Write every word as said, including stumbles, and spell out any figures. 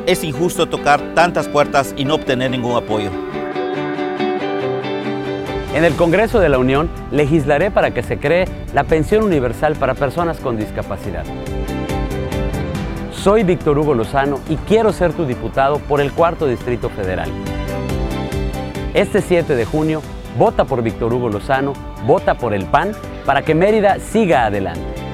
Es injusto tocar tantas puertas y no obtener ningún apoyo. En el Congreso de la Unión legislaré para que se cree la pensión universal para personas con discapacidad. Soy Víctor Hugo Lozano y quiero ser tu diputado por el Cuarto Distrito Federal. Este siete de junio, vota por Víctor Hugo Lozano, vota por el P A N para que Mérida siga adelante.